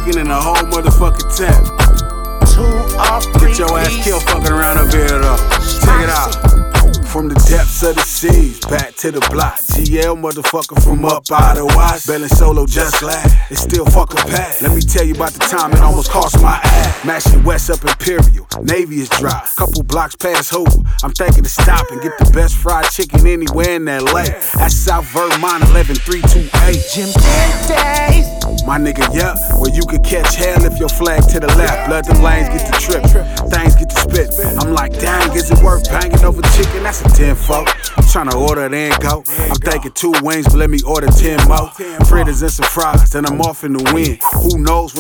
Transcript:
chicken in the whole motherfucking tent. 2 or 3. Get your ass killed fucking around up here though. Check it out. From the depths of the seas, back to the block. GL motherfucker from up out of Watts. Bellin' solo just glad, it's still fucking packed. Let me tell you about the time it almost cost my ass. Mashing west up Imperial, Navy is dry. Couple blocks past Hoover, I'm thinking to stop and get the best fried chicken anywhere in LA. That's South Vermont 11328. Jim days. My nigga, yeah, where you can catch hell if your flag to the left. Blood them lanes get to trip, things get to spit. I'm like, dang, is it worth banging over chicken? That's a 10-4. I'm tryna order then go. I'm thinking 2 wings, but let me order 10 more. Fritters and some fries, then I'm off in the wind. Who knows when